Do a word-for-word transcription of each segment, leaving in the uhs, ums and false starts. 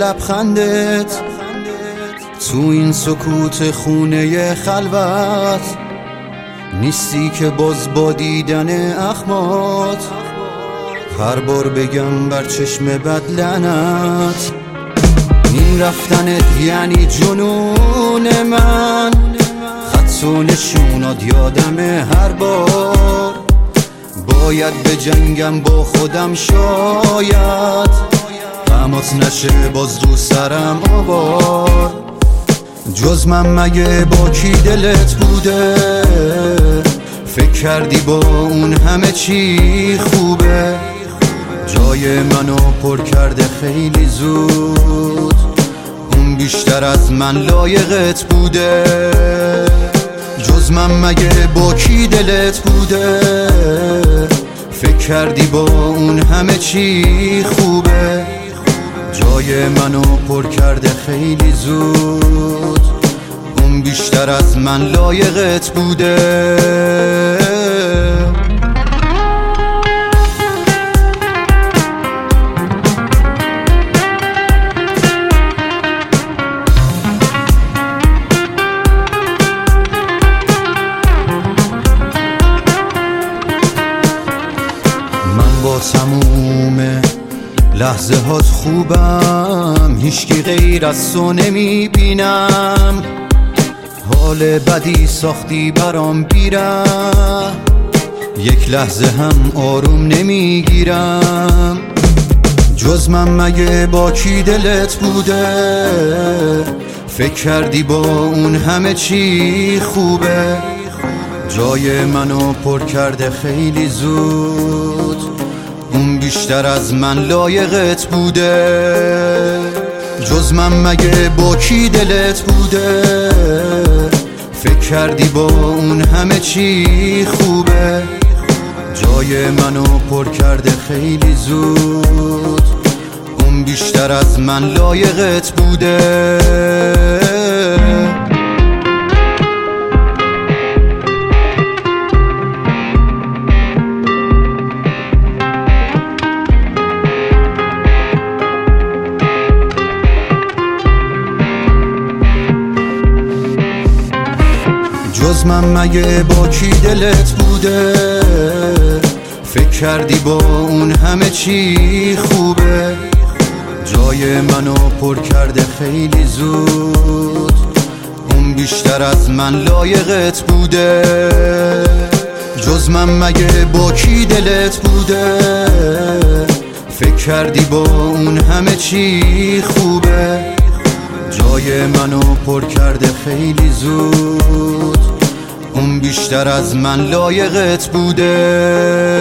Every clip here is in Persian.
لبخندت تو این سکوت خونه خلوت، نیستی که باز با دیدن اخمات هر بار بگم بر چشم بد لعنت. این رفتنت یعنی جنون من، خط و نشونات یادم هر بار باید به جنگم با خودم، شاید غمات نشه باز رو سرم آوار. جز من مگه با کی دلت بوده؟ فکر کردی با اون همه چی خوبه؟ جای منو پر کرده خیلی زود، اون بیشتر از من لایقت بوده. جز من مگه با کی دلت بوده؟ فکر کردی با اون همه چی خوبه؟ جای منو پر کرده خیلی زود، اون بیشتر از من لایقت بوده. من با تموم لحظه هات خوبم، هیچکی غیر از تو نمی بینم. حال بدی ساختی برام بیره، یک لحظه هم آروم نمی گیرم. جز من مگه با کی دلت بوده؟ فکر کردی با اون همه چی خوبه؟ جای منو پر کرده خیلی زود، اون بیشتر از من لایقت بوده. جز من مگه با کی دلت بوده؟ فکر کردی با اون همه چی خوبه؟ جای منو پر کرده خیلی زود، اون بیشتر از من لایقت بوده. جز من مگه با کی دلت بوده؟ فکر کردی با اون همه چی خوبه؟ جای منو پر کرده خیلی زود، اون بیشتر از من لایقت بوده. جز من مگه با کی دلت بوده؟ فکر کردی با اون همه چی خوبه؟ جای منو پر کرده خیلی زود، اون بیشتر از من لایقت بوده.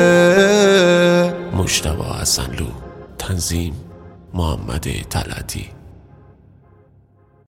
مجتبی حسنلو، تنظیم محمد طلعتی.